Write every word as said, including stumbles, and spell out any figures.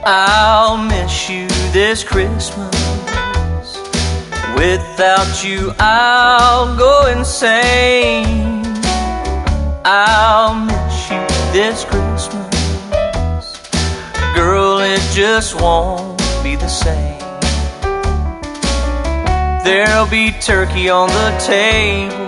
I'll miss you this Christmas. Without you I'll go insane. I'll miss you this Christmas. Girl, it just won't be the same. There'll be turkey on the table,